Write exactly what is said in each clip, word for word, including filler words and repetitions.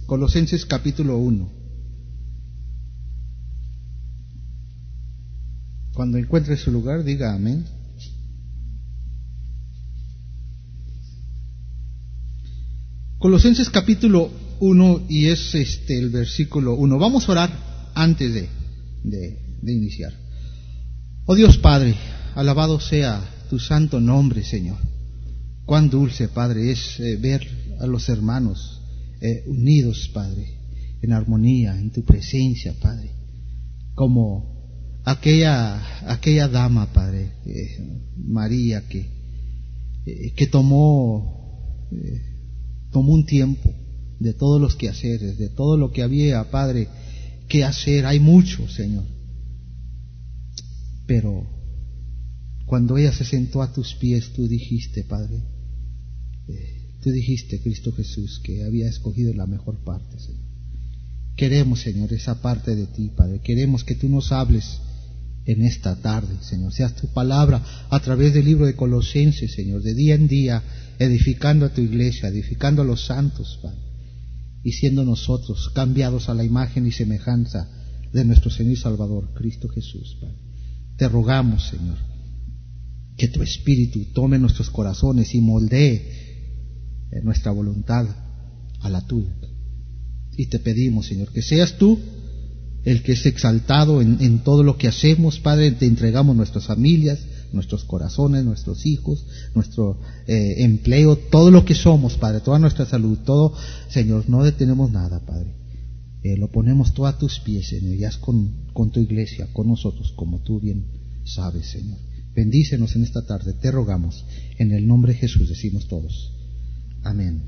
Colosenses capítulo uno. Cuando encuentre su lugar, diga amén. Colosenses capítulo uno, y es este el versículo uno. Vamos a orar antes de, de, de iniciar. Oh Dios Padre, alabado sea tu santo nombre, Señor. Cuán dulce, Padre, es eh, ver a los hermanos eh, unidos, Padre, en armonía, en tu presencia, Padre. Como aquella aquella dama, Padre, eh, María, que eh, que tomó eh, tomó un tiempo de todos los quehaceres, de todo lo que había, Padre, que hacer. Hay mucho, Señor. Pero cuando ella se sentó a tus pies, tú dijiste, Padre, eh, tú dijiste, Cristo Jesús, que había escogido la mejor parte, Señor. Queremos, Señor, esa parte de ti, Padre. Queremos que tú nos hables en esta tarde, Señor. Seas tu palabra a través del libro de Colosenses, Señor, de día en día, edificando a tu iglesia, edificando a los santos, Padre, y siendo nosotros cambiados a la imagen y semejanza de nuestro Señor y Salvador, Cristo Jesús, Padre. Te rogamos, Señor, que tu Espíritu tome nuestros corazones y moldee nuestra voluntad a la tuya. Y te pedimos, Señor, que seas tú el que es exaltado en, en todo lo que hacemos, Padre. Te entregamos nuestras familias, nuestros corazones, nuestros hijos, nuestro eh, empleo, todo lo que somos, Padre, toda nuestra salud, todo, Señor, no detenemos nada, Padre. Eh, lo ponemos todo a tus pies, Señor, y haz con, con tu iglesia, con nosotros, como tú bien sabes, Señor. Bendícenos en esta tarde, te rogamos, en el nombre de Jesús decimos todos. Amén.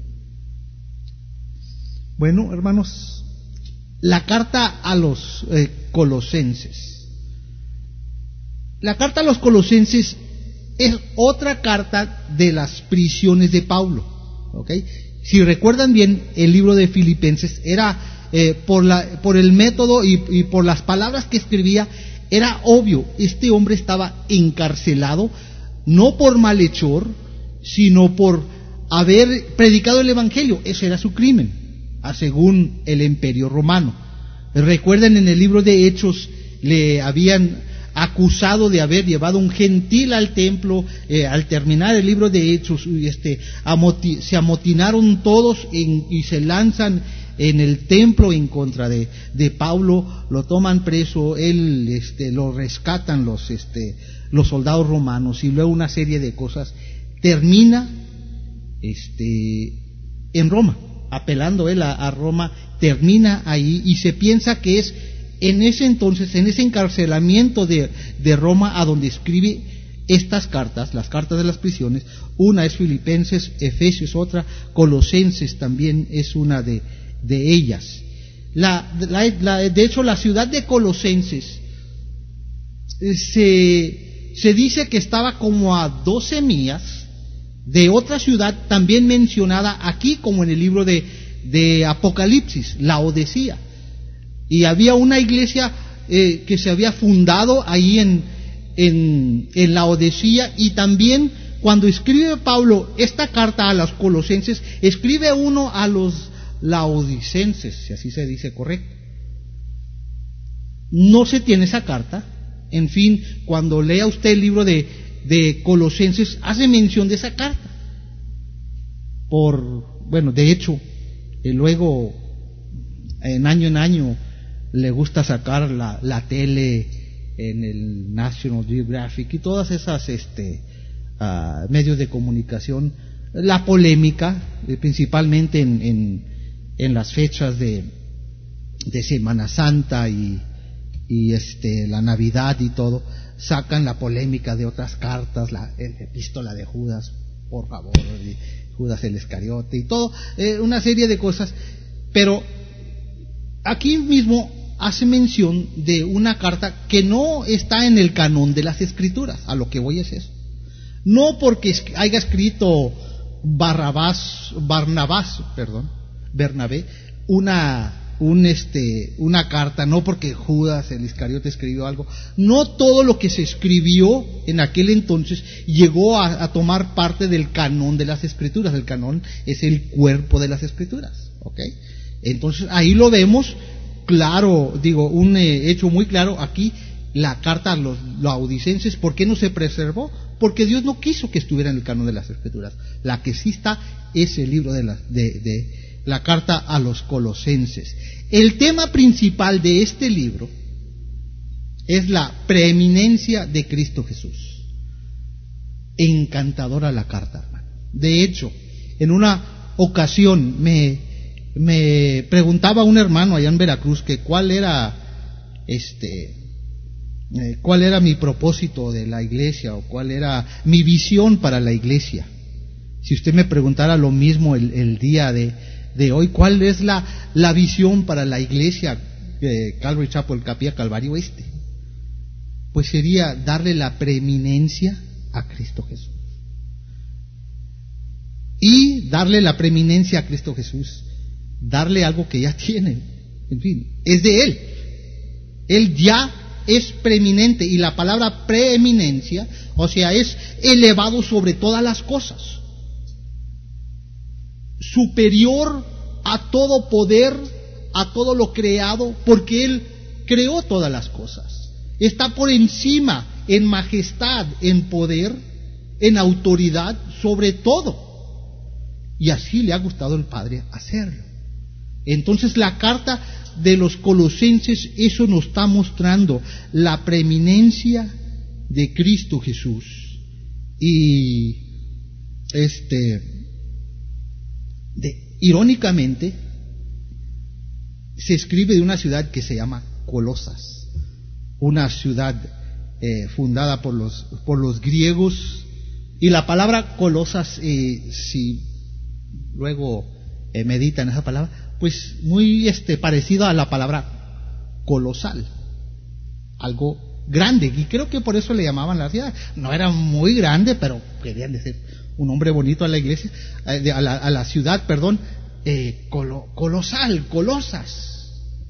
Bueno, hermanos, la carta a los eh, colosenses. La carta a los colosenses es otra carta de las prisiones de Pablo, ¿ok? Si recuerdan bien, el libro de Filipenses era eh, por, la, por el método y, y por las palabras que escribía, era obvio, este hombre estaba encarcelado, no por malhechor, sino por haber predicado el Evangelio. Ese era su crimen, según el Imperio Romano. Recuerden, en el libro de Hechos le habían acusado de haber llevado un gentil al templo. Eh, al terminar el libro de Hechos, este, amoti- se amotinaron todos en, y se lanzan en el templo en contra de, de Pablo, lo toman preso, él, este, lo rescatan los, este, los soldados romanos, y luego una serie de cosas. Termina, este, en Roma, apelando él a, a Roma, termina ahí, y se piensa que es en ese entonces, en ese encarcelamiento de, de Roma, a donde escribe estas cartas, las cartas de las prisiones. Una es Filipenses, Efesios otra, Colosenses también es una de, de ellas. La, la, la, de hecho, la ciudad de Colosenses se, se dice que estaba como a doce millas de otra ciudad también mencionada aquí, como en el libro de, de Apocalipsis, Laodicea. Y había una iglesia eh, que se había fundado ahí en, en, en Laodicea. Y también, cuando escribe Pablo esta carta a los colosenses, escribe uno a los laodicenses, si así se dice, correcto. No se tiene esa carta. En fin, cuando lea usted el libro de, de Colosenses, hace mención de esa carta. Por, bueno, de hecho, eh, luego, en año en año, le gusta sacar la, la tele en el National Geographic y todas esas este, uh, medios de comunicación, la polémica, eh, principalmente en, en, en las fechas de, de Semana Santa y, y este, la Navidad y todo, sacan la polémica de otras cartas, la, la epístola de Judas, por favor, Judas el Iscariote y todo, eh, una serie de cosas. Pero aquí mismo hace mención de una carta que no está en el canon de las Escrituras. A lo que voy es eso. No porque haya escrito Barrabás, Barnabás, perdón, Bernabé, una, un este, una carta, no porque Judas el Iscariote escribió algo. No todo lo que se escribió en aquel entonces llegó a, a tomar parte del canon de las Escrituras. El canon es el cuerpo de las Escrituras, ¿ok? Entonces ahí lo vemos claro, digo, un eh, hecho muy claro aquí, la carta a los laodicenses. ¿Por qué no se preservó? Porque Dios no quiso que estuviera en el canon de las Escrituras. La que sí está es el libro de la, de, de la carta a los colosenses. El tema principal de este libro es la preeminencia de Cristo Jesús. Encantadora la carta, hermano. De hecho, en una ocasión me, me preguntaba un hermano allá en Veracruz que cuál era este eh, cuál era mi propósito de la iglesia, o cuál era mi visión para la iglesia. Si usted me preguntara lo mismo el, el día de, de hoy, ¿cuál es la, la visión para la iglesia de Calvary Chapel, Capilla Calvario Oeste? Pues sería darle la preeminencia a Cristo Jesús. Y darle la preeminencia a Cristo Jesús, darle algo que ya tiene, en fin, es de Él. Él ya es preeminente, y la palabra preeminencia, o sea, es elevado sobre todas las cosas, superior a todo poder, a todo lo creado, porque Él creó todas las cosas. Está por encima en majestad, en poder, en autoridad, sobre todo. Y así le ha gustado el Padre hacerlo. Entonces la carta de los colosenses eso nos está mostrando, la preeminencia de Cristo Jesús. Y este de, irónicamente se escribe de una ciudad que se llama Colosas, una ciudad eh, fundada por los por los griegos, y la palabra Colosas, eh, si luego eh, meditan esa palabra, pues muy este parecido a la palabra colosal, algo grande, y creo que por eso le llamaban la ciudad. No era muy grande, pero querían decir un nombre bonito a la iglesia, eh, a, la, a la ciudad, perdón, eh, colo, colosal, Colosas.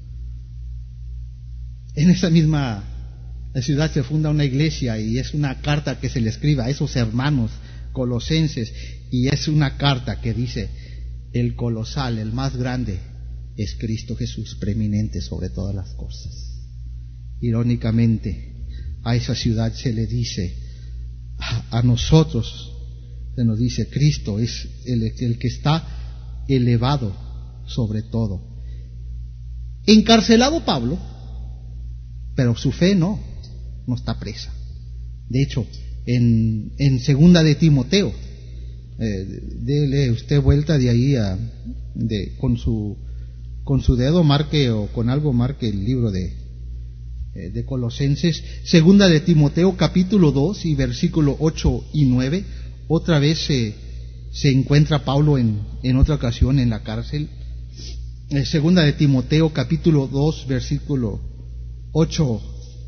En esa misma ciudad se funda una iglesia, y es una carta que se le escribe a esos hermanos colosenses, y es una carta que dice: el colosal, el más grande, es Cristo Jesús, preeminente sobre todas las cosas. Irónicamente, a esa ciudad se le dice, a, a nosotros se nos dice, Cristo es el, el que está elevado sobre todo. Encarcelado Pablo, pero su fe no, no está presa. De hecho, en, en segunda de Timoteo, Eh, dele usted vuelta de ahí a, de, con su con su dedo marque, o con algo marque el libro de eh, de Colosenses, segunda de Timoteo capítulo dos y versículo ocho y nueve. Otra vez se, se encuentra Pablo en, en otra ocasión en la cárcel. Eh, segunda de Timoteo capítulo dos versículo ocho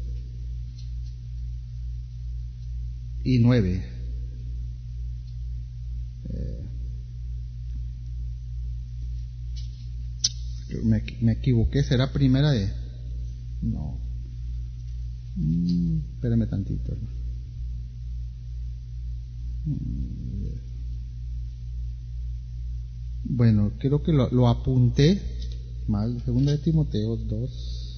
y nueve. Me, me equivoqué, será primera de... No. Mm, espérame tantito. Mm, bueno, creo que lo, lo apunté mal. Segunda de Timoteo dos.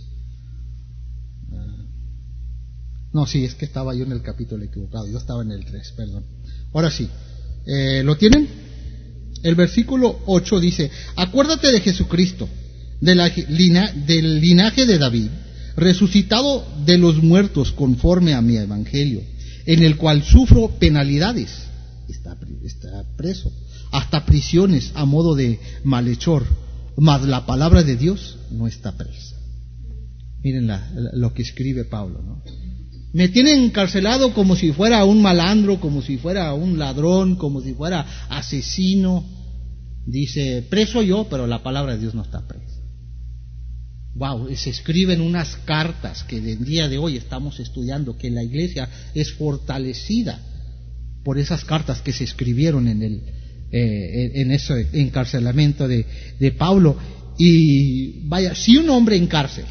Ah. No, sí, es que estaba yo en el capítulo equivocado. Yo estaba en el tres, perdón. Ahora sí. Eh, ¿Lo tienen? El versículo ocho dice: acuérdate de Jesucristo, de la, lina, del linaje de David, resucitado de los muertos conforme a mi evangelio, en el cual sufro penalidades, está, está preso, hasta prisiones a modo de malhechor, mas la palabra de Dios no está presa. Miren la, la, lo que escribe Pablo, ¿no? Me tienen encarcelado como si fuera un malandro, como si fuera un ladrón, como si fuera asesino. Dice, preso yo, pero la palabra de Dios no está presa. Wow, se escriben unas cartas que del día de hoy estamos estudiando, que la iglesia es fortalecida por esas cartas que se escribieron en el eh, en ese encarcelamiento de, de Pablo. Y vaya, si un hombre en cárcel,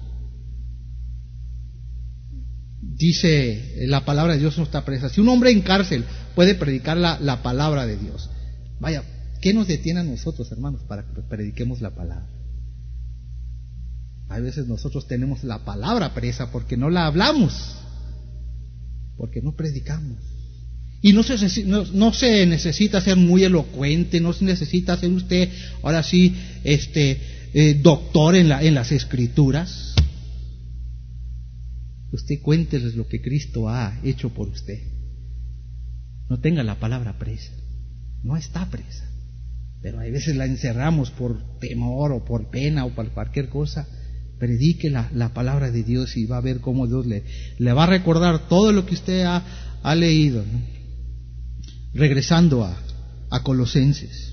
dice la palabra de Dios no está presa, si un hombre en cárcel puede predicar la, la palabra de Dios, vaya, ¿qué nos detiene a nosotros, hermanos, para que prediquemos la palabra? A veces nosotros tenemos la palabra presa porque no la hablamos, porque no predicamos. Y no se, no, no se necesita ser muy elocuente, no se necesita ser usted, ahora sí, este eh, doctor en, la, en las Escrituras. Usted cuénteles lo que Cristo ha hecho por usted. No tenga la palabra presa, no está presa, pero a veces la encerramos por temor o por pena o por cualquier cosa. Predique la, la palabra de Dios y va a ver cómo Dios le, le va a recordar todo lo que usted ha, ha leído, ¿no? Regresando a, a Colosenses.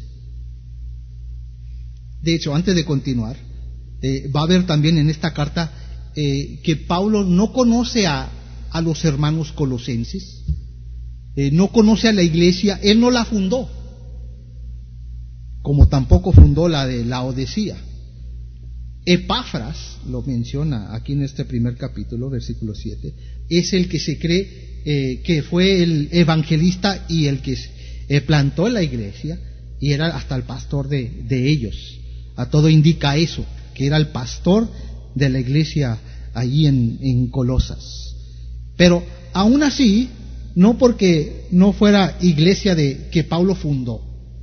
De hecho, antes de continuar, eh, va a ver también en esta carta eh, que Pablo no conoce a, a los hermanos colosenses, eh, no conoce a la iglesia, él no la fundó, como tampoco fundó la de Laodicea. Epafras, lo menciona aquí en este primer capítulo, versículo siete, es el que se cree eh, que fue el evangelista y el que eh, plantó la iglesia y era hasta el pastor de, de ellos. A todo indica eso, que era el pastor de la iglesia allí en, en Colosas. Pero aún así, no porque no fuera iglesia de que Pablo fundó,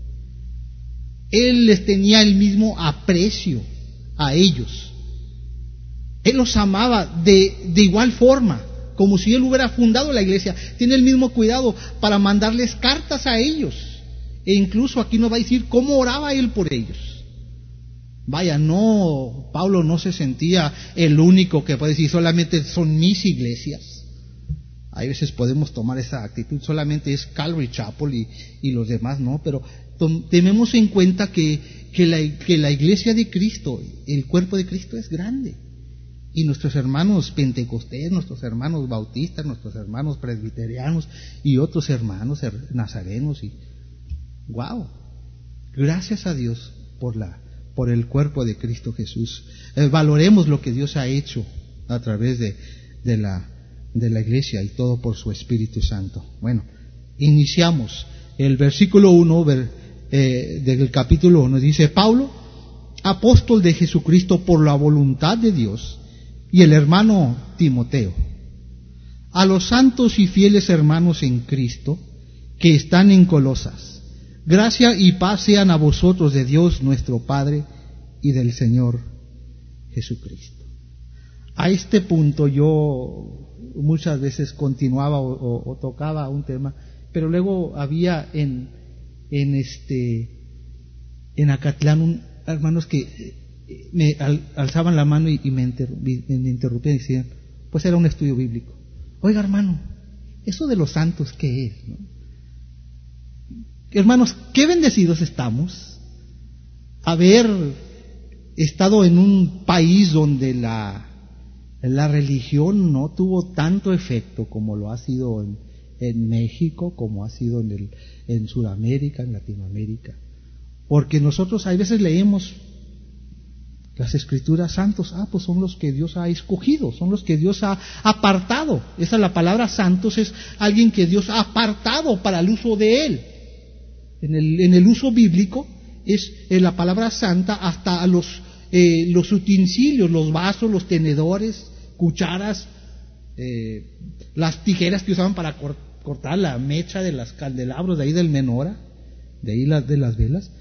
él les tenía el mismo aprecio a ellos. Él los amaba de, de igual forma, como si él hubiera fundado la iglesia. Tiene el mismo cuidado para mandarles cartas a ellos. E incluso aquí nos va a decir cómo oraba él por ellos. Vaya, no, Pablo no se sentía el único que puede decir solamente son mis iglesias. A veces podemos tomar esa actitud, solamente es Calvary Chapel y, y los demás no, pero tenemos en cuenta que, que, la, que la iglesia de Cristo, el cuerpo de Cristo es grande. Y nuestros hermanos pentecostés, nuestros hermanos bautistas, nuestros hermanos presbiterianos y otros hermanos nazarenos. Y wow, gracias a Dios por, la, por el cuerpo de Cristo Jesús. Eh, valoremos lo que Dios ha hecho a través de, de, la, de la iglesia y todo por su Espíritu Santo. Bueno, iniciamos el versículo uno ver, eh, del capítulo uno. Dice: Pablo, apóstol de Jesucristo por la voluntad de Dios, y el hermano Timoteo, a los santos y fieles hermanos en Cristo que están en Colosas, gracia y paz sean a vosotros de Dios nuestro Padre y del Señor Jesucristo. A este punto yo muchas veces continuaba o, o, o tocaba un tema, pero luego había en, en este en Acatlán un, hermanos que me al, alzaban la mano y, y me, interrumpí, me interrumpían y decían, pues era un estudio bíblico. Oiga, hermano, eso de los santos, ¿qué es? ¿No? Hermanos, qué bendecidos estamos haber estado en un país donde la, la religión no tuvo tanto efecto como lo ha sido en, en México, como ha sido en, el, en Sudamérica, en Latinoamérica. Porque nosotros a veces leemos las escrituras, santos, ah, pues son los que Dios ha escogido, son los que Dios ha apartado. Esa es la palabra santos, es alguien que Dios ha apartado para el uso de Él. En el, en el uso bíblico es eh, la palabra santa hasta los, eh, los utensilios, los vasos, los tenedores, cucharas, eh, las tijeras que usaban para cor, cortar la mecha de los candelabros de ahí del menora, de ahí las de las velas.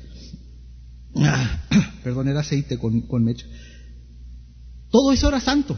Ah, perdón, era aceite con, con mecha. Todo eso era santo.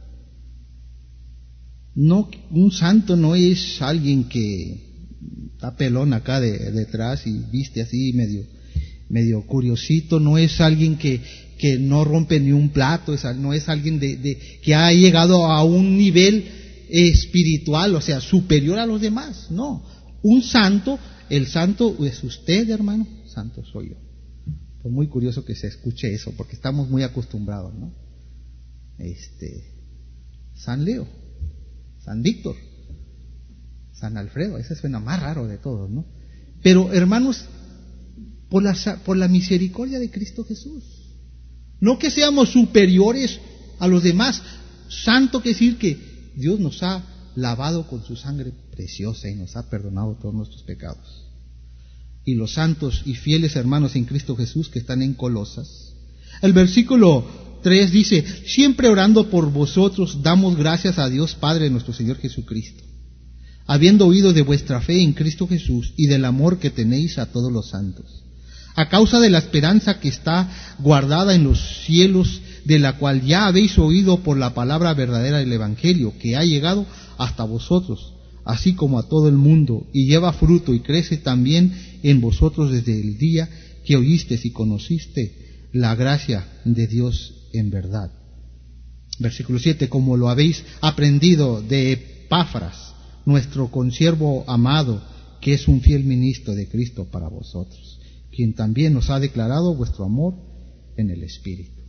No, un santo no es alguien que está pelón acá de, detrás y viste así medio, medio curiosito. No es alguien que, que no rompe ni un plato. Es, no es alguien de, de, que ha llegado a un nivel espiritual, o sea, superior a los demás. No, un santo, el santo es usted, hermano, santo soy yo. Pues muy curioso que se escuche eso, porque estamos muy acostumbrados, ¿no? Este, San Leo, San Víctor, San Alfredo, ese suena más raro de todos, ¿no? Pero hermanos, por la, por la misericordia de Cristo Jesús, no que seamos superiores a los demás. Santo quiere decir que Dios nos ha lavado con su sangre preciosa y nos ha perdonado todos nuestros pecados. Y los santos y fieles hermanos en Cristo Jesús que están en Colosas. El versículo tres dice, siempre orando por vosotros, damos gracias a Dios Padre de nuestro Señor Jesucristo, habiendo oído de vuestra fe en Cristo Jesús y del amor que tenéis a todos los santos, a causa de la esperanza que está guardada en los cielos, de la cual ya habéis oído por la palabra verdadera del Evangelio, que ha llegado hasta vosotros, así como a todo el mundo, y lleva fruto y crece también en vosotros desde el día que oísteis y conociste la gracia de Dios en verdad. Versículo siete, como lo habéis aprendido de Epafras, nuestro consiervo amado, que es un fiel ministro de Cristo para vosotros, quien también nos ha declarado vuestro amor en el Espíritu.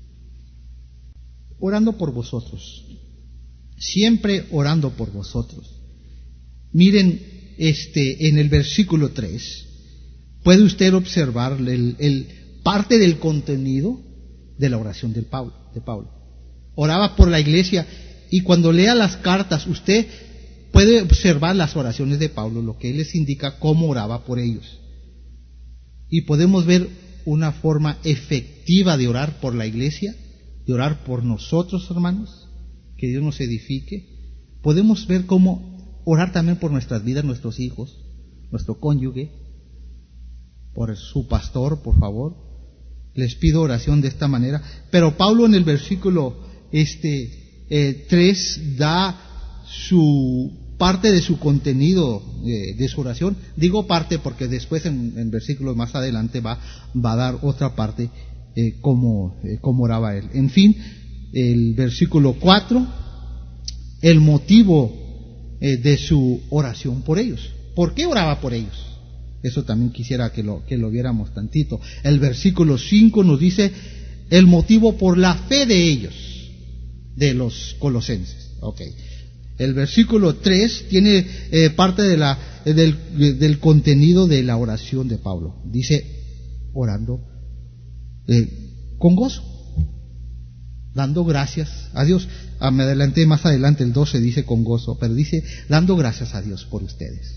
Orando por vosotros, siempre orando por vosotros. Miren, este, en el versículo tres, puede usted observar el, el parte del contenido de la oración del Pablo, de Pablo. Oraba por la iglesia, y cuando lea las cartas, usted puede observar las oraciones de Pablo, lo que él les indica cómo oraba por ellos. Y podemos ver una forma efectiva de orar por la iglesia, de orar por nosotros, hermanos, que Dios nos edifique. Podemos ver cómo orar también por nuestras vidas, nuestros hijos, nuestro cónyuge, por su pastor, por favor. Les pido oración de esta manera. Pero Pablo en el versículo este eh, tres da su parte de su contenido eh, de su oración. Digo parte porque después en, en versículos más adelante va, va a dar otra parte eh, como, eh, como oraba él. En fin, el versículo cuatro, el motivo eh, de su oración por ellos. ¿Por qué oraba por ellos? Eso también quisiera que lo, que lo viéramos tantito. El versículo cinco nos dice el motivo por la fe de ellos, de los colosenses. Okay. El versículo tres tiene eh, parte de la, del, del contenido de la oración de Pablo. Dice, orando eh, con gozo, dando gracias a Dios. Ah, me adelanté más adelante, el doce dice con gozo, pero dice dando gracias a Dios por ustedes.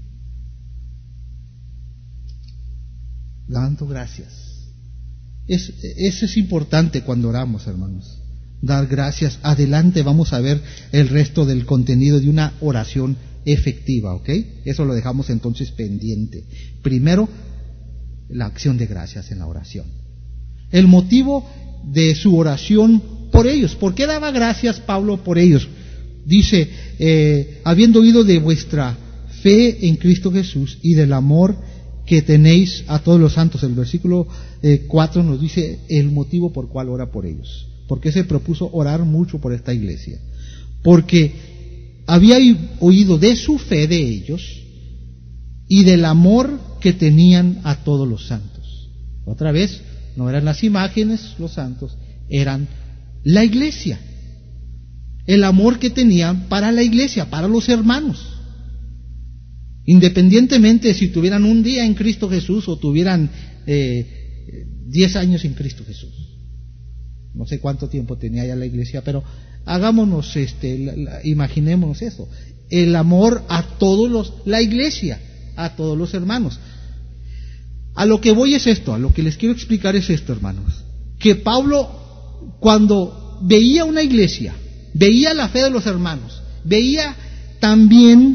Dando gracias. Es, eso es importante cuando oramos, hermanos. Dar gracias. Adelante vamos a ver el resto del contenido de una oración efectiva, ¿ok? Eso lo dejamos entonces pendiente. Primero, la acción de gracias en la oración. El motivo de su oración por ellos. ¿Por qué daba gracias Pablo por ellos? Dice, eh, habiendo oído de vuestra fe en Cristo Jesús y del amor que tenéis a todos los santos. El versículo eh, cuatro nos dice el motivo por cual ora por ellos. ¿Por qué se propuso orar mucho por esta iglesia? Porque había oído de su fe de ellos y del amor que tenían a todos los santos. Otra vez, no eran las imágenes los santos, eran la iglesia. El amor que tenían para la iglesia, para los hermanos. Independientemente de si tuvieran un día en Cristo Jesús o tuvieran eh, diez años en Cristo Jesús. No sé cuánto tiempo tenía ya la iglesia, pero hagámonos, este, la, la, imaginémonos eso. El amor a todos los, la iglesia, a todos los hermanos. A lo que voy es esto, a lo que les quiero explicar es esto, hermanos. Que Pablo, cuando veía una iglesia, veía la fe de los hermanos, veía también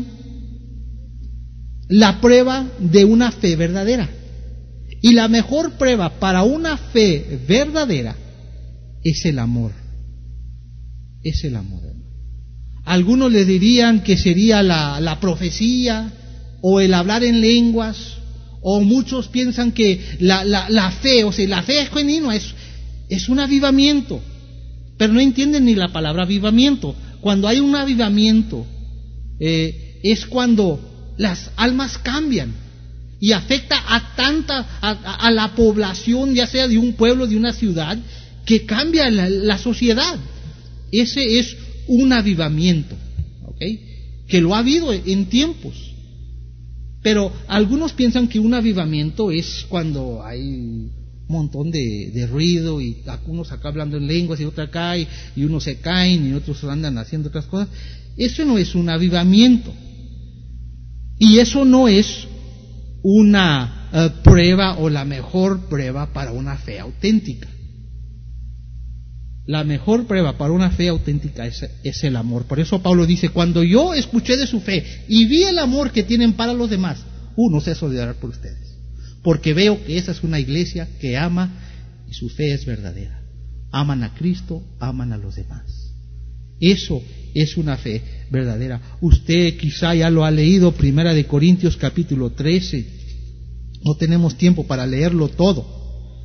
la prueba de una fe verdadera. Y la mejor prueba para una fe verdadera es el amor. Es el amor, hermano. Algunos le dirían que sería la, la profecía o el hablar en lenguas, o muchos piensan que la, la, la fe, o sea, la fe es genuina, es, es un avivamiento, pero no entienden ni la palabra avivamiento. Cuando hay un avivamiento, eh, es cuando las almas cambian y afecta a tanta, a, a la población, ya sea de un pueblo, de una ciudad, que cambia la, la sociedad. Ese es un avivamiento, ¿ok? Que lo ha habido en tiempos. Pero algunos piensan que un avivamiento es cuando hay un montón de, de ruido y unos acá hablando en lenguas y otros acá, y, y unos se caen y otros andan haciendo otras cosas. Eso no es un avivamiento. Y eso no es una uh, prueba o la mejor prueba para una fe auténtica. La mejor prueba para una fe auténtica es, es el amor. Por eso Pablo dice, cuando yo escuché de su fe y vi el amor que tienen para los demás, uh, no ceso de orar por ustedes, porque veo que esa es una iglesia que ama y su fe es verdadera. Aman a Cristo, aman a los demás. Eso es una fe verdadera. Usted quizá ya lo ha leído, Primera de Corintios capítulo trece. No tenemos tiempo para leerlo todo.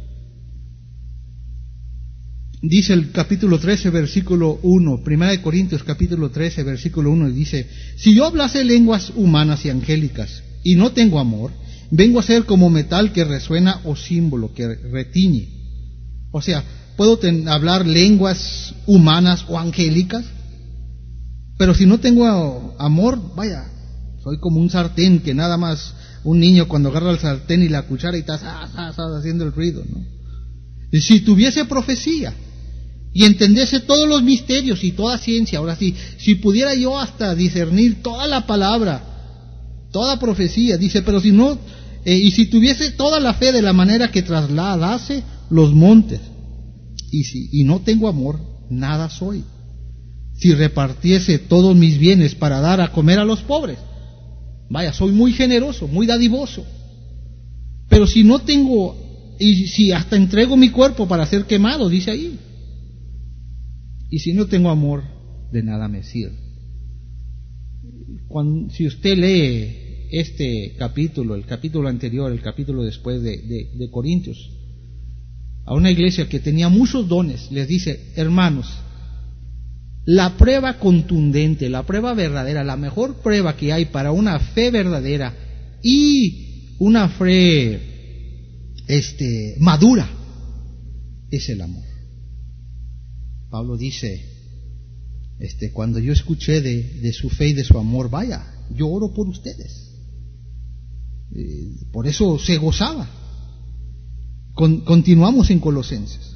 Dice el capítulo trece, versículo uno, Primera de Corintios capítulo trece, versículo uno, dice: si yo hablase lenguas humanas y angélicas y no tengo amor, vengo a ser como metal que resuena o símbolo que retiñe. O sea, puedo ten, hablar lenguas humanas o angélicas, pero si no tengo amor, vaya, soy como un sartén que nada más un niño cuando agarra el sartén y la cuchara y está ah, ah, ah, haciendo el ruido, ¿no? Y si tuviese profecía y entendiese todos los misterios y toda ciencia, ahora sí, si pudiera yo hasta discernir toda la palabra, toda profecía, dice, pero si no, eh, y si tuviese toda la fe de la manera que trasladase los montes, y si y no tengo amor, nada soy. Si repartiese todos mis bienes para dar a comer a los pobres, vaya, soy muy generoso, muy dadivoso, pero si no tengo, y si hasta entrego mi cuerpo para ser quemado, dice ahí, y si no tengo amor, de nada me sirve. Cuando, si usted lee este capítulo, el capítulo anterior, el capítulo después de, de, de Corintios, a una iglesia que tenía muchos dones, les dice: hermanos, la prueba contundente, la prueba verdadera, la mejor prueba que hay para una fe verdadera y una fe este, madura es el amor. Pablo dice, este, cuando yo escuché de, de su fe y de su amor, vaya, yo oro por ustedes. Eh, por eso se gozaba. Con, continuamos en Colosenses.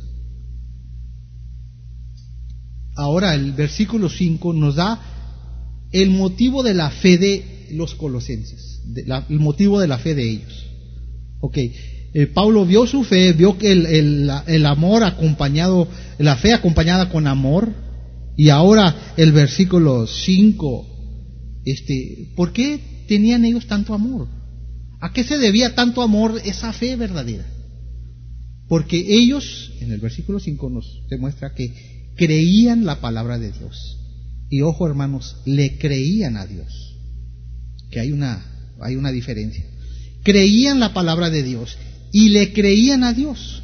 Ahora el versículo cinco nos da el motivo de la fe de los colosenses, de la, el motivo de la fe de ellos. Ok, eh, Pablo vio su fe, vio que el, el, el amor acompañado, la fe acompañada con amor, y ahora el versículo cinco, este, ¿por qué tenían ellos tanto amor? ¿A qué se debía tanto amor, esa fe verdadera? Porque ellos, en el versículo cinco nos demuestra que creían la palabra de Dios. Y ojo, hermanos, le creían a Dios. Que hay una, hay una diferencia. Creían la palabra de Dios y le creían a Dios.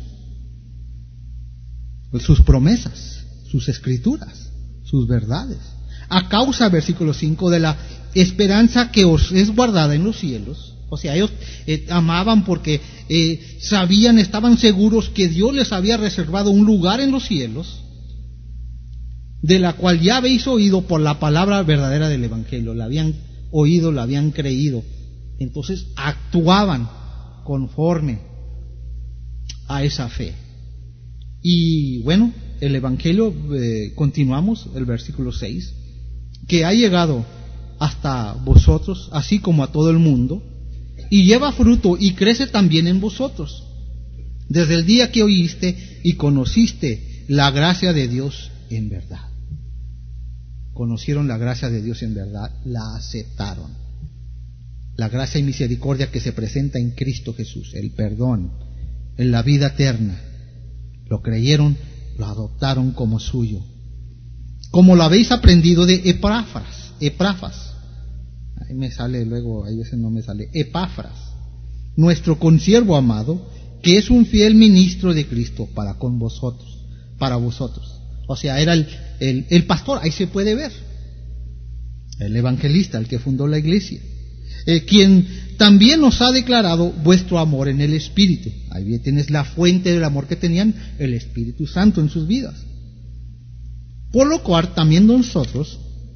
Pues sus promesas, sus escrituras, sus verdades. A causa, versículo cinco, de la esperanza que os es guardada en los cielos. O sea, ellos eh, amaban porque eh, sabían, estaban seguros que Dios les había reservado un lugar en los cielos, de la cual ya habéis oído por la palabra verdadera del Evangelio. La habían oído, la habían creído. Entonces actuaban conforme a esa fe. Y bueno, el Evangelio, eh, continuamos, el versículo seis, que ha llegado hasta vosotros, así como a todo el mundo, y lleva fruto y crece también en vosotros, desde el día que oíste y conociste la gracia de Dios en verdad. Conocieron la gracia de Dios en verdad, la aceptaron. La gracia y misericordia que se presenta en Cristo Jesús, el perdón, en la vida eterna, lo creyeron, lo adoptaron como suyo. Como lo habéis aprendido de Epáfras, Epáfras. Ahí me sale luego, ahí veces no me sale, Epáfras, nuestro consiervo amado, que es un fiel ministro de Cristo para con vosotros, para vosotros. O sea, era el, el, el pastor, ahí se puede ver, el evangelista, el que fundó la iglesia, eh, quien también nos ha declarado vuestro amor en el Espíritu. Ahí tienes la fuente del amor que tenían, el Espíritu Santo en sus vidas. Por lo cual también nosotros,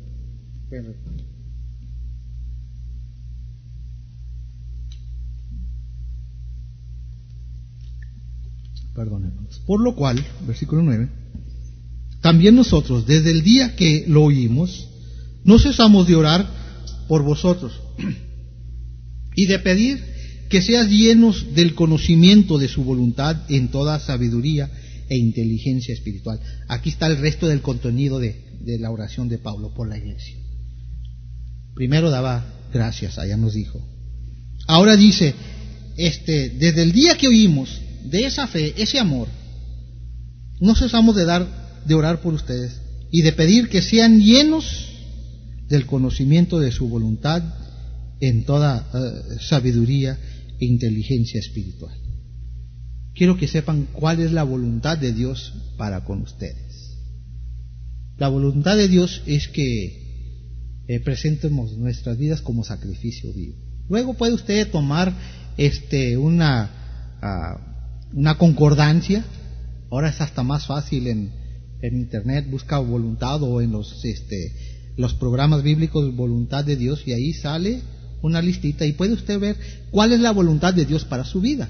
perdón, por lo cual, versículo nueve, también nosotros, desde el día que lo oímos, no cesamos de orar por vosotros y de pedir que seas llenos del conocimiento de su voluntad en toda sabiduría e inteligencia espiritual. Aquí está el resto del contenido de, de la oración de Pablo por la iglesia. Primero daba gracias, allá nos dijo. Ahora dice, este, desde el día que oímos de esa fe, ese amor, no cesamos de dar, de orar por ustedes y de pedir que sean llenos del conocimiento de su voluntad en toda uh, sabiduría e inteligencia espiritual. Quiero que sepan cuál es la voluntad de Dios para con ustedes. La voluntad de Dios es que eh, presentemos nuestras vidas como sacrificio vivo. Luego puede usted tomar este una uh, una concordancia. Ahora es hasta más fácil en, en internet, busca voluntad, o en los este los programas bíblicos voluntad de Dios, y ahí sale una listita y puede usted ver cuál es la voluntad de Dios para su vida.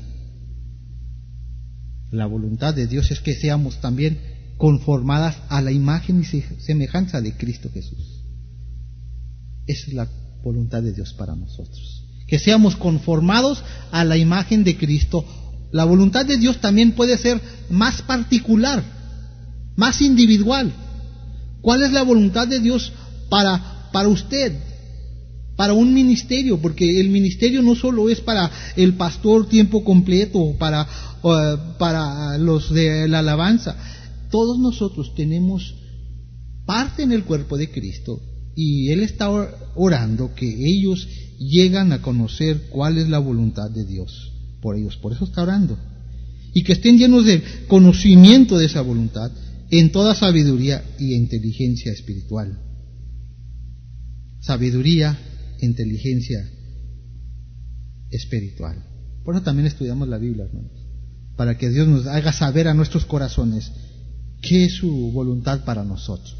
La voluntad de Dios es que seamos también conformadas a la imagen y semejanza de Cristo Jesús. Esa es la voluntad de Dios para nosotros, que seamos conformados a la imagen de Cristo. La voluntad de Dios también puede ser más particular, más individual. ¿Cuál es la voluntad de Dios para, para usted, para un ministerio? Porque el ministerio no solo es para el pastor tiempo completo, para, uh, para los de la alabanza. Todos nosotros tenemos parte en el cuerpo de Cristo, y Él está orando que ellos llegan a conocer cuál es la voluntad de Dios por ellos. Por eso está orando. Y que estén llenos de conocimiento de esa voluntad en toda sabiduría y inteligencia espiritual. Sabiduría, inteligencia espiritual. Por eso también estudiamos la Biblia, hermanos, para que Dios nos haga saber a nuestros corazones qué es su voluntad para nosotros.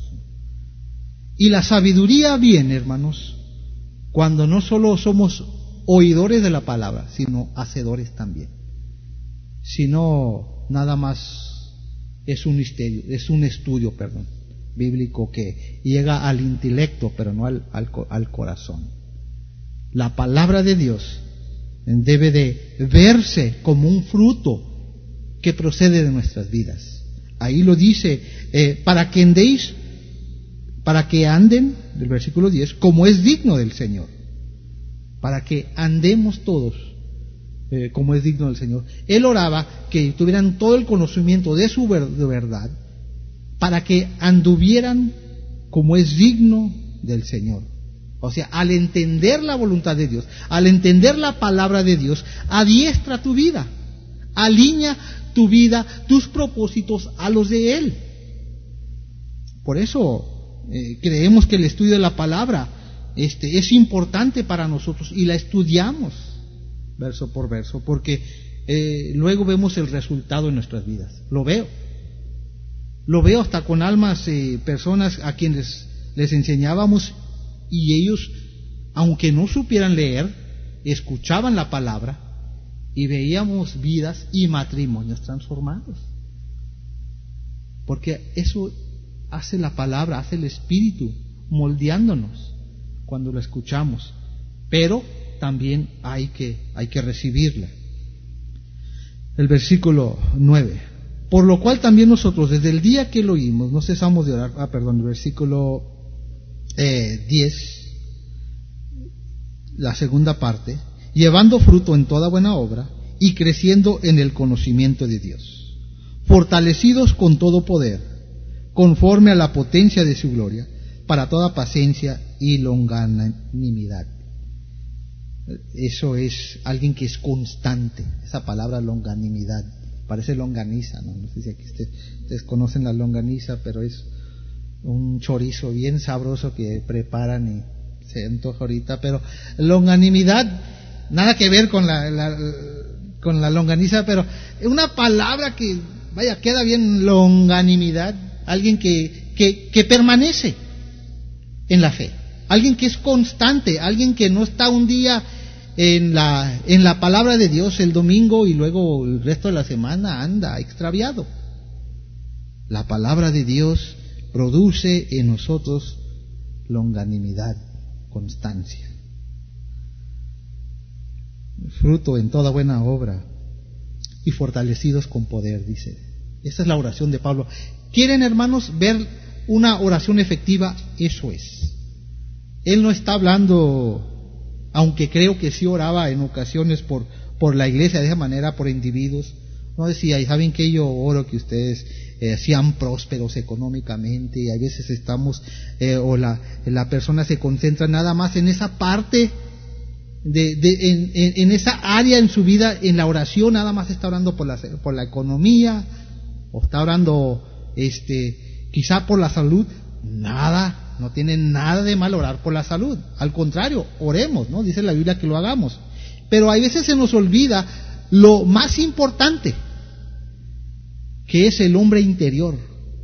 Y la sabiduría viene, hermanos, cuando no solo somos oidores de la palabra, sino hacedores también. Si no, nada más es un misterio, es un estudio, perdón, bíblico que llega al intelecto, pero no al, al, al corazón. La palabra de Dios debe de verse como un fruto que procede de nuestras vidas. Ahí lo dice, eh, para que andéis, para que anden, del versículo diez, como es digno del Señor. Para que andemos todos eh, como es digno del Señor. Él oraba que tuvieran todo el conocimiento de su ver, de verdad, para que anduvieran como es digno del Señor. O sea, al entender la voluntad de Dios, al entender la palabra de Dios, adiestra tu vida, alinea tu vida, tus propósitos a los de Él. Por eso eh, creemos que el estudio de la palabra este, es importante para nosotros, y la estudiamos verso por verso, porque eh, luego vemos el resultado en nuestras vidas. Lo veo. Lo veo hasta con almas, eh, personas a quienes les enseñábamos, y ellos, aunque no supieran leer, escuchaban la palabra y veíamos vidas y matrimonios transformados. Porque eso hace la palabra, hace el Espíritu, moldeándonos cuando lo escuchamos. Pero también hay que, hay que recibirla. El versículo nueve. Por lo cual también nosotros, desde el día que lo oímos, no cesamos de orar. Ah, perdón, el versículo eh, diez, la segunda parte. Llevando fruto en toda buena obra y creciendo en el conocimiento de Dios, fortalecidos con todo poder, conforme a la potencia de su gloria, para toda paciencia y longanimidad. Eso es alguien que es constante. Esa palabra longanimidad parece longaniza, ¿no? No sé si aquí ustedes, ustedes conocen la longaniza, pero es un chorizo bien sabroso que preparan y se antoja ahorita. Pero longanimidad, nada que ver con la, la con la longaniza, pero una palabra que, vaya, queda bien, longanimidad. Alguien que, que, que permanece en la fe, alguien que es constante, alguien que no está un día en la, en la palabra de Dios el domingo y luego el resto de la semana anda extraviado. La palabra de Dios produce en nosotros longanimidad, constancia, fruto en toda buena obra, y fortalecidos con poder, dice, Esa es la oración de Pablo. ¿Quieren, hermanos, ver una oración efectiva? Eso es. Él no está hablando, aunque creo que sí oraba en ocasiones por, por la iglesia, de esa manera, por individuos. No decía, y saben que yo oro que ustedes eh, sean prósperos económicamente, y a veces estamos, eh, o la, la persona se concentra nada más en esa parte, de, de, en, en, en esa área en su vida, en la oración, nada más está orando por la, por la economía, o está orando, este, quizá por la salud. Nada. No tiene nada de mal orar por la salud. Al contrario, oremos, ¿no? Dice la Biblia que lo hagamos. Pero a veces se nos olvida lo más importante, que es el hombre interior.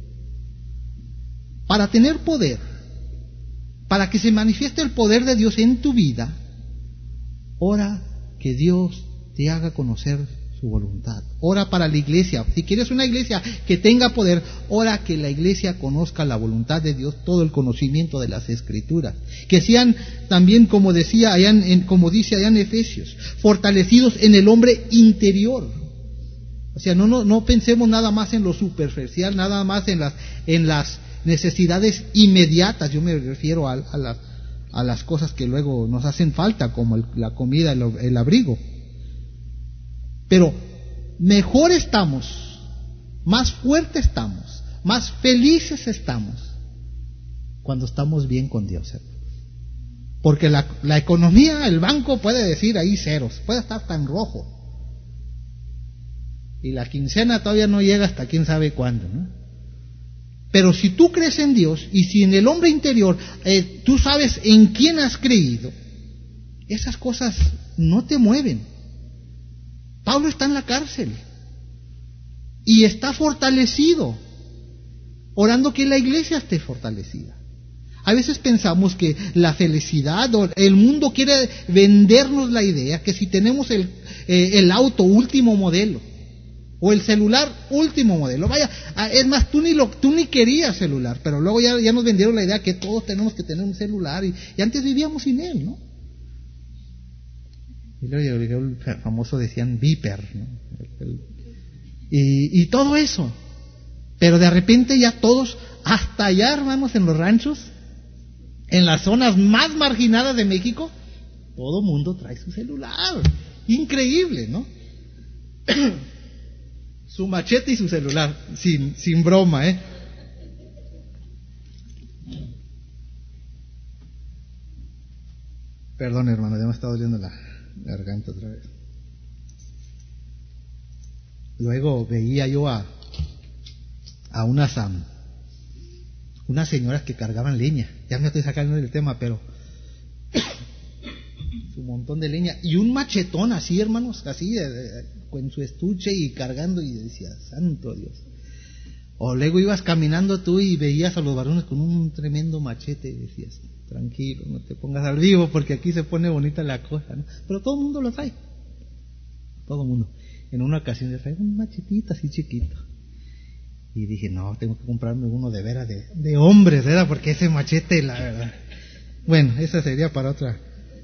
Para tener poder, para que se manifieste el poder de Dios en tu vida, ora que Dios te haga conocer su voluntad. Ora para la iglesia. Si quieres una iglesia que tenga poder, ora que la iglesia conozca la voluntad de Dios, todo el conocimiento de las Escrituras. Que sean también, como decía allá en, como dice allá en Efesios, fortalecidos en el hombre interior. O sea, no, no, no pensemos nada más en lo superficial, nada más en las, en las necesidades inmediatas. Yo me refiero a, a, las, a las cosas que luego nos hacen falta, como el, la comida, el, el abrigo. Pero mejor estamos, más fuertes estamos, más felices estamos cuando estamos bien con Dios. Porque la, la economía, el banco puede decir ahí ceros, puede estar tan rojo. Y la quincena todavía no llega hasta quién sabe cuándo, ¿no? Pero si tú crees en Dios y si en el hombre interior eh, tú sabes en quién has creído, esas cosas no te mueven. Pablo está en la cárcel y está fortalecido, orando que la iglesia esté fortalecida. A veces pensamos que la felicidad, o el mundo quiere vendernos la idea que si tenemos el, eh, el auto último modelo o el celular último modelo, vaya, es más, tú ni lo, tú ni querías celular, pero luego ya, ya nos vendieron la idea que todos tenemos que tener un celular y, y antes vivíamos sin él, ¿no? Y luego el famoso decían Viper, ¿no? y, y todo eso. Pero de repente ya todos, hasta allá, hermanos, en los ranchos, en las zonas más marginadas de México, todo mundo trae su celular. Increíble, ¿no? Su machete y su celular, sin, sin broma, ¿eh? Perdón, hermano, ya me está doliendo la garganta otra vez. Luego veía yo a a unas um, unas señoras que cargaban leña. Ya me estoy sacando del tema, pero un montón de leña y un machetón así, hermanos, así eh, eh, con su estuche y cargando, y decía, santo Dios. O luego ibas caminando tú y veías a los varones con un tremendo machete y decías, tranquilo, no te pongas al vivo porque aquí se pone bonita la cosa, ¿no? Pero todo el mundo lo trae, todo el mundo. En una ocasión yo traía un machetito así chiquito y dije, no, tengo que comprarme uno de veras de, de hombres, ¿verdad? Porque ese machete, la verdad. Bueno, esa sería para otra.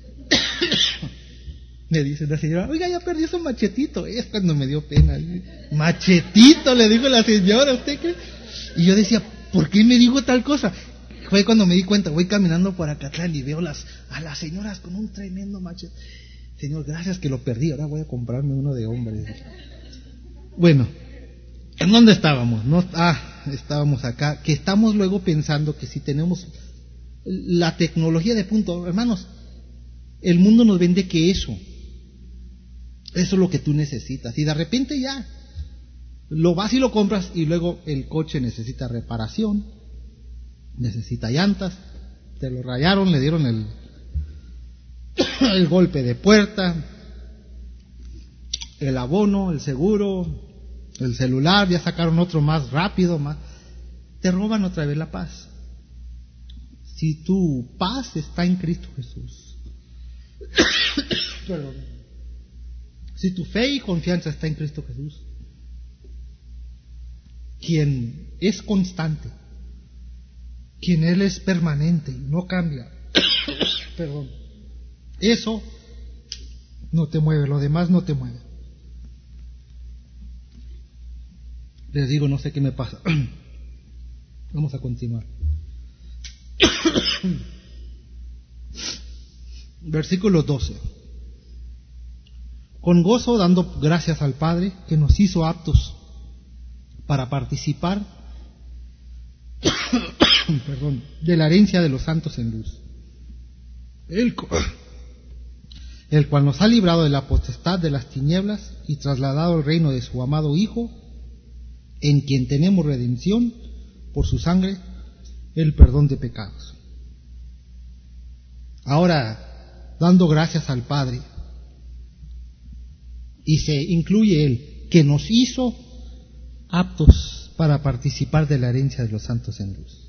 Me dice la señora, oiga, ya perdió su machetito. Es cuando me dio pena. Machetito, le dijo la señora, ¿usted cree? Y yo decía, ¿por qué me dijo tal cosa? Fue cuando me di cuenta, voy caminando por acá atrás y veo las, a las señoras con un tremendo machete. Señor, gracias que lo perdí, ahora voy a comprarme uno de hombres. Bueno, ¿en dónde estábamos? No, ah, estábamos acá, que estamos luego pensando que si tenemos la tecnología de punto, hermanos, el mundo nos vende que eso, eso es lo que tú necesitas, y de repente ya, lo vas y lo compras, y luego el coche necesita reparación, necesita llantas, te lo rayaron, le dieron el, el golpe de puerta, el abono, el seguro, el celular, ya sacaron otro más rápido, más, te roban otra vez la paz. Si tu paz está en Cristo Jesús, perdón, si tu fe y confianza está en Cristo Jesús, quien es constante, quien Él es permanente, no cambia, perdón, eso no te mueve, lo demás no te mueve. Les digo, no sé qué me pasa. Vamos a continuar. Versículo doce. Con gozo dando gracias al Padre que nos hizo aptos para participar perdón, de la herencia de los santos en luz, el, el cual nos ha librado de la potestad de las tinieblas y trasladado al reino de su amado Hijo, en quien tenemos redención por su sangre, el perdón de pecados. Ahora, dando gracias al Padre, y se incluye Él, que nos hizo aptos para participar de la herencia de los santos en luz.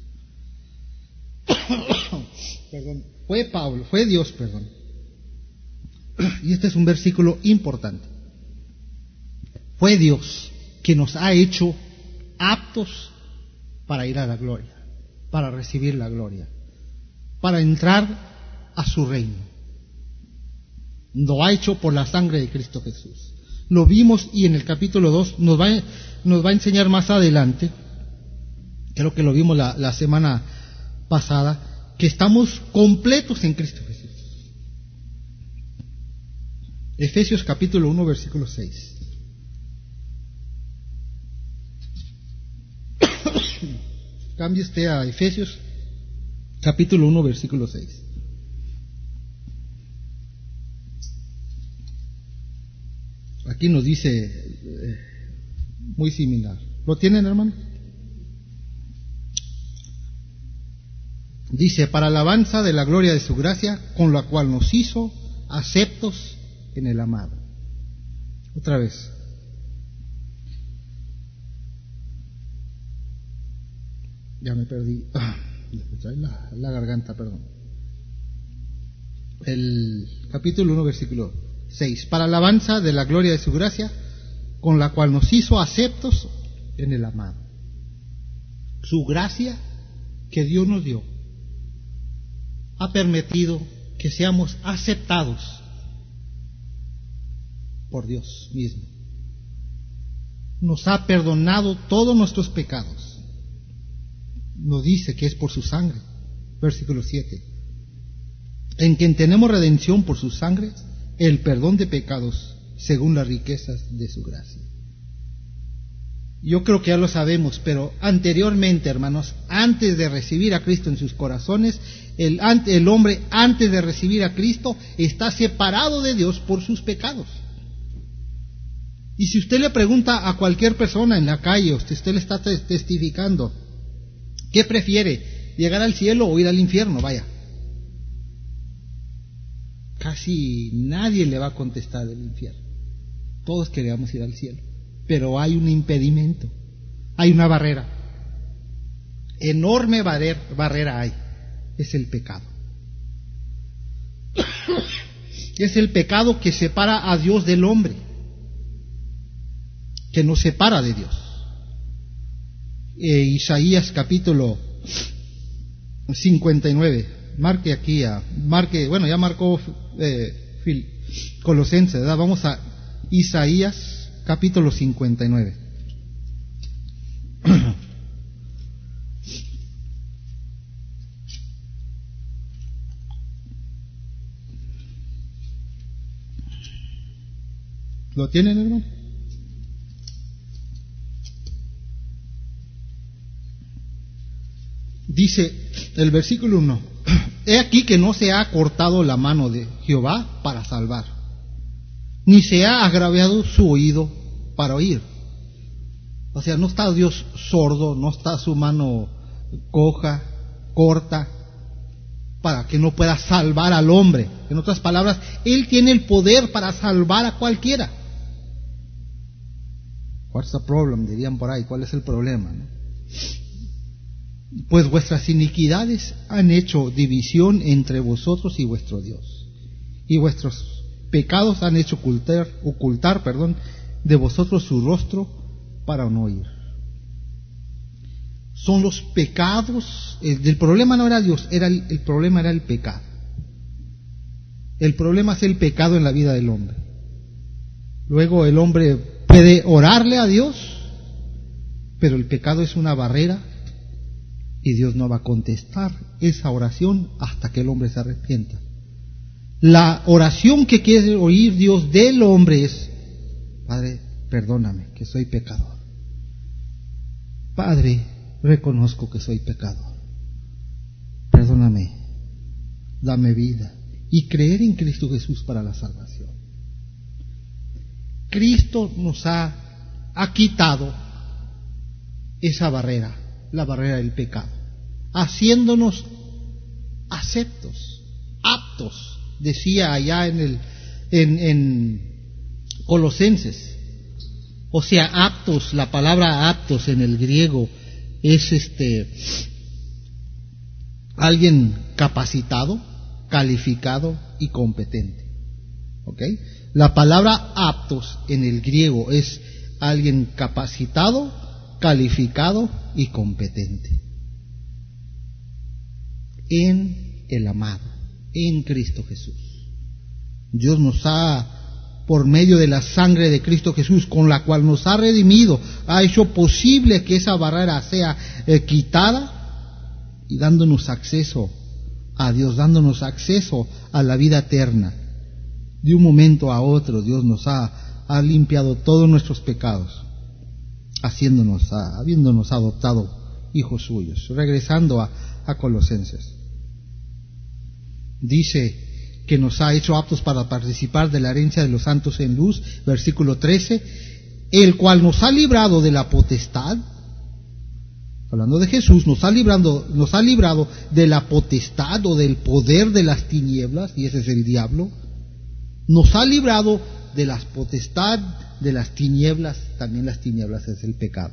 Perdón, fue Pablo, fue Dios, perdón. Y este es un versículo importante. Fue Dios que nos ha hecho aptos para ir a la gloria, para recibir la gloria, para entrar a su reino. Lo ha hecho por la sangre de Cristo Jesús. Lo vimos, y en el capítulo dos nos va, nos va a enseñar más adelante, creo que lo vimos la, la semana pasada, que estamos completos en Cristo Jesús. Efesios capítulo uno, versículo seis. Cambie usted a Efesios capítulo uno, versículo seis. Aquí nos dice eh, muy similar. ¿Lo tienen, hermano? Dice, para alabanza de la gloria de su gracia, con la cual nos hizo aceptos en el amado. Otra vez. Ya me perdí. Ah, la, la garganta, perdón. El capítulo uno, versículo seis. Para alabanza de la gloria de su gracia, con la cual nos hizo aceptos en el amado. Su gracia que Dios nos dio ha permitido que seamos aceptados por Dios mismo. Nos ha perdonado todos nuestros pecados. Nos dice que es por su sangre. Versículo siete. En quien tenemos redención por su sangre, el perdón de pecados según las riquezas de su gracia. Yo creo que ya lo sabemos, pero anteriormente, hermanos, antes de recibir a Cristo en sus corazones, el, el hombre antes de recibir a Cristo está separado de Dios por sus pecados. Y si usted le pregunta a cualquier persona en la calle, usted, usted le está testificando, ¿qué prefiere? ¿Llegar al cielo o ir al infierno? Vaya. Casi nadie le va a contestar del infierno. Todos queremos ir al cielo. Pero hay un impedimento, hay una barrera. Enorme barrera, barrera hay. Es el pecado. Es el pecado que separa a Dios del hombre, que nos separa de Dios. Eh, Isaías capítulo cincuenta y nueve. Marque aquí, a, marque, bueno, ya marcó eh, Fil, Colosenses, ¿verdad? Vamos a Isaías capítulo cincuenta y nueve. ¿Lo tienen, hermano? Dice el versículo uno: He aquí que no se ha cortado la mano de Jehová para salvar, ni se ha agraviado su oído para oír. O sea, no está Dios sordo, no está su mano coja, corta, para que no pueda salvar al hombre. En otras palabras, Él tiene el poder para salvar a cualquiera. What's the problem? Dirían por ahí, ¿cuál es el problema, no? Pues vuestras iniquidades han hecho división entre vosotros y vuestro Dios, y vuestros pecados han hecho ocultar, ocultar, perdón, de vosotros su rostro para no oír. Son los pecados. El, el problema no era Dios, era el, el problema era el pecado. El problema es el pecado en la vida del hombre. Luego el hombre puede orarle a Dios Pero el pecado es una barrera y Dios no va a contestar esa oración hasta que el hombre se arrepienta. La oración que quiere oír Dios del hombre es: Padre, perdóname, que soy pecador. Padre, reconozco que soy pecador. Perdóname, dame vida. Y creer en Cristo Jesús para la salvación. Cristo nos ha, ha quitado esa barrera, la barrera del pecado, haciéndonos aceptos, aptos, decía allá en el en, en Colosenses. O sea, aptos, la palabra aptos en el griego es este alguien capacitado, calificado y competente. ¿Ok? La palabra aptos en el griego es alguien capacitado, calificado y competente. En el amado, en Cristo Jesús. Dios nos ha, por medio de la sangre de Cristo Jesús, con la cual nos ha redimido, ha hecho posible que esa barrera sea eh, quitada y dándonos acceso a Dios, dándonos acceso a la vida eterna. De un momento a otro Dios nos ha, ha limpiado todos nuestros pecados, haciéndonos, a, habiéndonos adoptado hijos suyos. Regresando a, a Colosenses, dice que nos ha hecho aptos para participar de la herencia de los santos en luz, versículo trece, el cual nos ha librado de la potestad. Hablando de Jesús, nos ha librado, nos ha librado de la potestad o del poder de las tinieblas, y ese es el diablo. Nos ha librado de las potestad de las tinieblas, también las tinieblas es el pecado,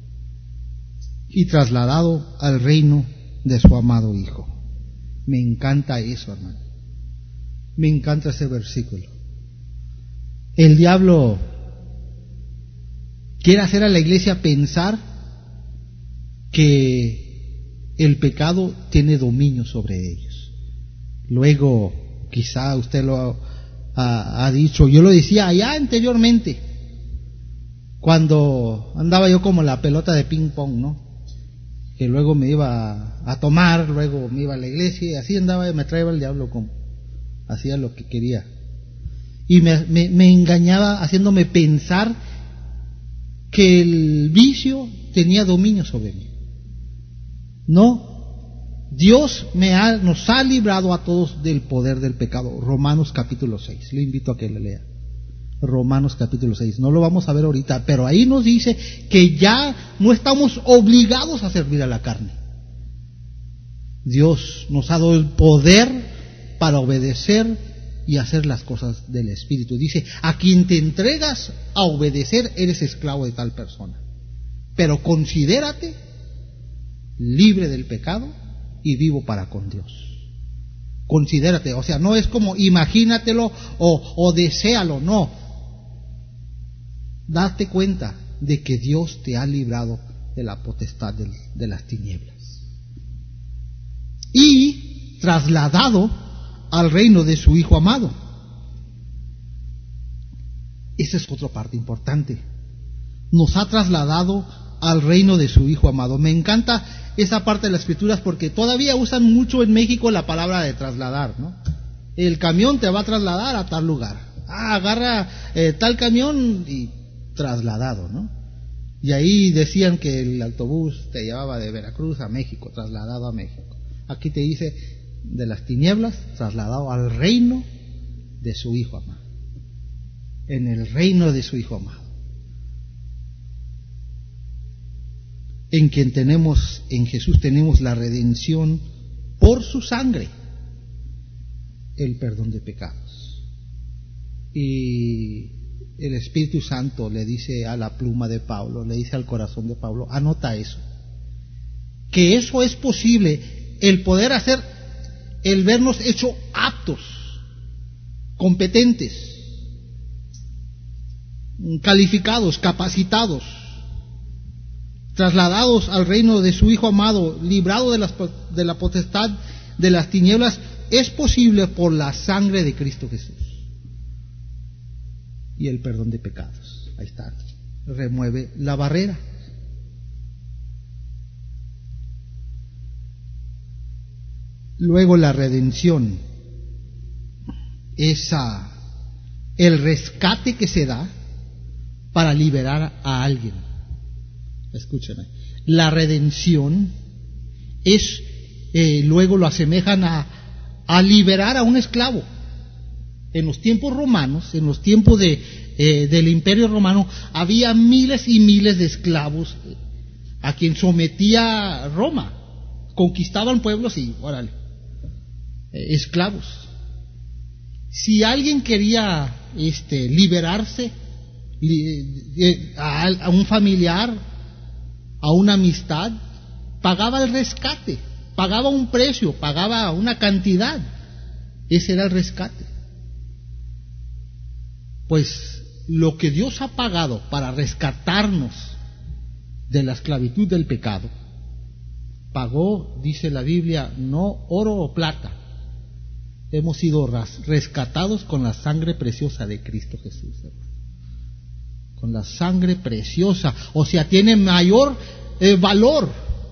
y trasladado al reino de su amado Hijo. Me encanta eso, hermano. Me encanta ese versículo. El diablo quiere hacer a la iglesia pensar que el pecado tiene dominio sobre ellos. Luego, quizá usted lo ha, ha dicho, yo lo decía allá anteriormente, cuando andaba yo como la pelota de ping pong, ¿no? Que luego me iba a tomar, luego me iba a la iglesia, y así andaba y me traía el diablo, como hacía lo que quería. Y me, me, me engañaba haciéndome pensar que el vicio tenía dominio sobre mí. No, Dios me ha, nos ha librado a todos del poder del pecado. Romanos capítulo seis, le invito a que le lea. Romanos capítulo seis, no lo vamos a ver ahorita, pero ahí nos dice que ya no estamos obligados a servir a la carne. Dios nos ha dado el poder para obedecer y hacer las cosas del Espíritu. Dice, a quien te entregas a obedecer, eres esclavo de tal persona. Pero considérate libre del pecado y vivo para con Dios. Considérate, o sea, no es como imagínatelo o, o deséalo, no. Date cuenta de que Dios te ha librado de la potestad de, de las tinieblas y trasladado al reino de su Hijo amado. Esa es otra parte importante. Nos ha trasladado al reino de su Hijo amado. Me encanta esa parte de las Escrituras porque todavía usan mucho en México la palabra de trasladar, ¿no? El camión te va a trasladar a tal lugar. Ah, agarra eh, tal camión y trasladado, ¿no? Y ahí decían que el autobús te llevaba de Veracruz a México, trasladado a México. Aquí te dice de las tinieblas, trasladado al reino de su Hijo amado. En el reino de su Hijo amado. En quien tenemos, en Jesús tenemos la redención por su sangre, el perdón de pecados. Y el Espíritu Santo le dice a la pluma de Pablo, le dice al corazón de Pablo, anota eso, que eso es posible, el poder hacer, el vernos hecho aptos, competentes, calificados, capacitados, trasladados al reino de su Hijo amado, librado de, las, de la potestad de las tinieblas, es posible por la sangre de Cristo Jesús y el perdón de pecados. Ahí está, remueve la barrera. Luego la redención, esa, el rescate que se da para liberar a alguien. Escúchame, la redención es, eh, luego lo asemejan a, a liberar a un esclavo. En los tiempos romanos, en los tiempos de, eh, del Imperio Romano, había miles y miles de esclavos a quien sometía Roma. Conquistaban pueblos y, órale, eh, esclavos. Si alguien quería este, liberarse li, eh, a, a un familiar, a una amistad, pagaba el rescate, pagaba un precio, pagaba una cantidad. Ese era el rescate. Pues lo que Dios ha pagado para rescatarnos de la esclavitud del pecado, pagó, dice la Biblia, no oro o plata. Hemos sido rescatados con la sangre preciosa de Cristo Jesús, hermano. Con la sangre preciosa, o sea, tiene mayor eh, valor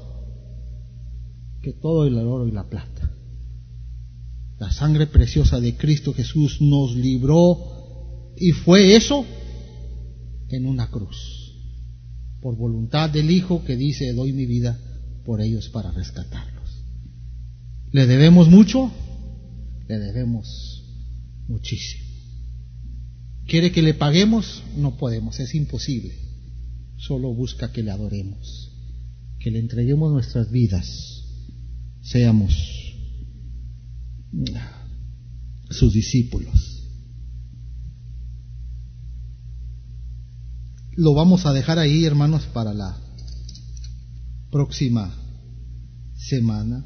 que todo el oro y la plata. La sangre preciosa de Cristo Jesús nos libró. Y fue eso en una cruz, por voluntad del Hijo que dice, doy mi vida por ellos para rescatarlos. ¿Le debemos mucho? Le debemos muchísimo. ¿Quiere que le paguemos? No podemos, es imposible. Solo busca que le adoremos, que le entreguemos nuestras vidas, seamos sus discípulos. Lo vamos a dejar ahí, hermanos, para la próxima semana.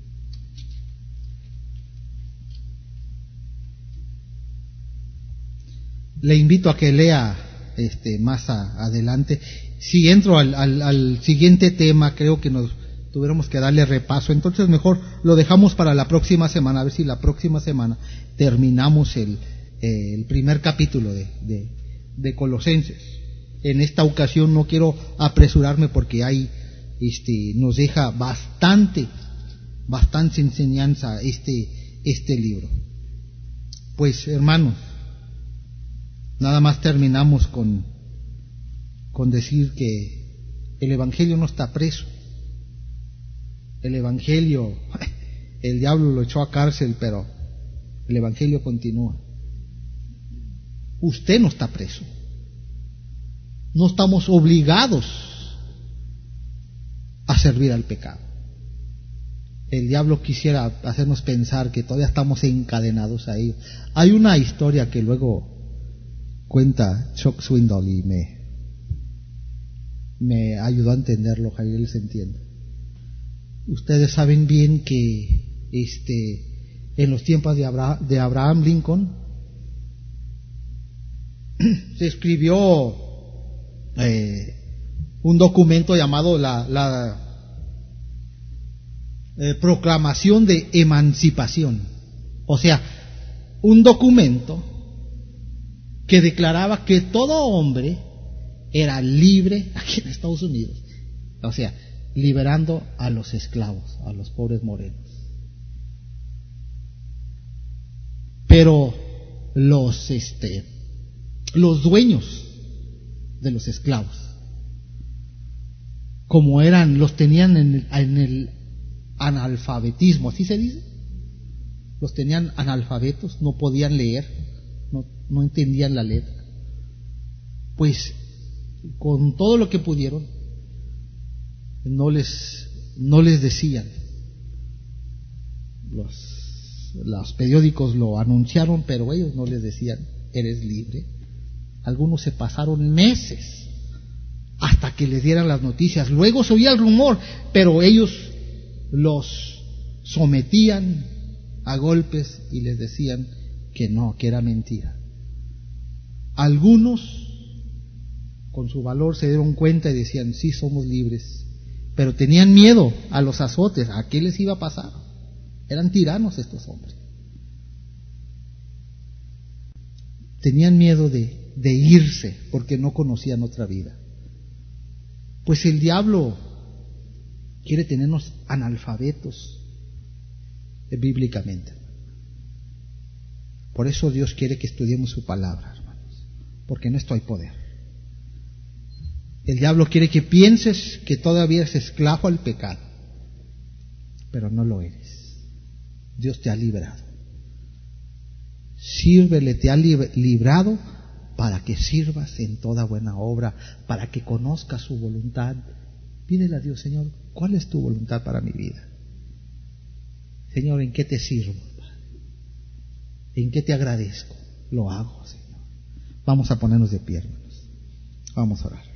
Le invito a que lea este, más a, adelante. Si entro al, al, al siguiente tema, creo que nos tuviéramos que darle repaso. Entonces mejor lo dejamos para la próxima semana, a ver si la próxima semana terminamos el, eh, el primer capítulo de, de, de Colosenses. En esta ocasión no quiero apresurarme porque hay, este, nos deja bastante, bastante enseñanza este, este libro. Pues, hermanos, nada más terminamos con, con decir que el Evangelio no está preso. El Evangelio, el diablo lo echó a cárcel, pero el Evangelio continúa. Usted no está preso. No estamos obligados a servir al pecado. El diablo quisiera hacernos pensar que todavía estamos encadenados a ello. Hay una historia que luego cuenta Chuck Swindoll y me, me ayudó a entenderlo, Javier se entiende. Ustedes saben bien que este, en los tiempos de Abraham, de Abraham Lincoln se escribió eh, un documento llamado la, la eh, Proclamación de Emancipación, o sea, un documento que declaraba que todo hombre era libre aquí en Estados Unidos, o sea, liberando a los esclavos, a los pobres morenos. Pero los este los dueños de los esclavos, como eran, los tenían en el, en el analfabetismo, así se dice, los tenían analfabetos, no podían leer, no, no entendían la letra, pues con todo lo que pudieron no les no les decían. Los, los periódicos lo anunciaron, pero ellos no les decían, eres libre. Algunos se pasaron meses hasta que les dieran las noticias. Luego se oía el rumor, pero ellos los sometían a golpes y les decían que no, que era mentira. Algunos con su valor se dieron cuenta y decían, sí, somos libres, pero tenían miedo a los azotes. ¿A qué les iba a pasar? Eran tiranos estos hombres. Tenían miedo de, de irse porque no conocían otra vida. Pues el diablo quiere tenernos analfabetos, eh, bíblicamente. Por eso Dios quiere que estudiemos su palabra, hermanos, porque en esto hay poder. El diablo quiere que pienses que todavía eres esclavo al pecado, pero no lo eres. Dios te ha librado. Sírvele, te ha librado para que sirvas en toda buena obra, para que conozcas su voluntad. Pídele a Dios, Señor, ¿cuál es tu voluntad para mi vida? Señor, ¿en qué te sirvo? ¿En qué te agradezco? Lo hago, Señor. Vamos a ponernos de pie, hermanos. Vamos a orar.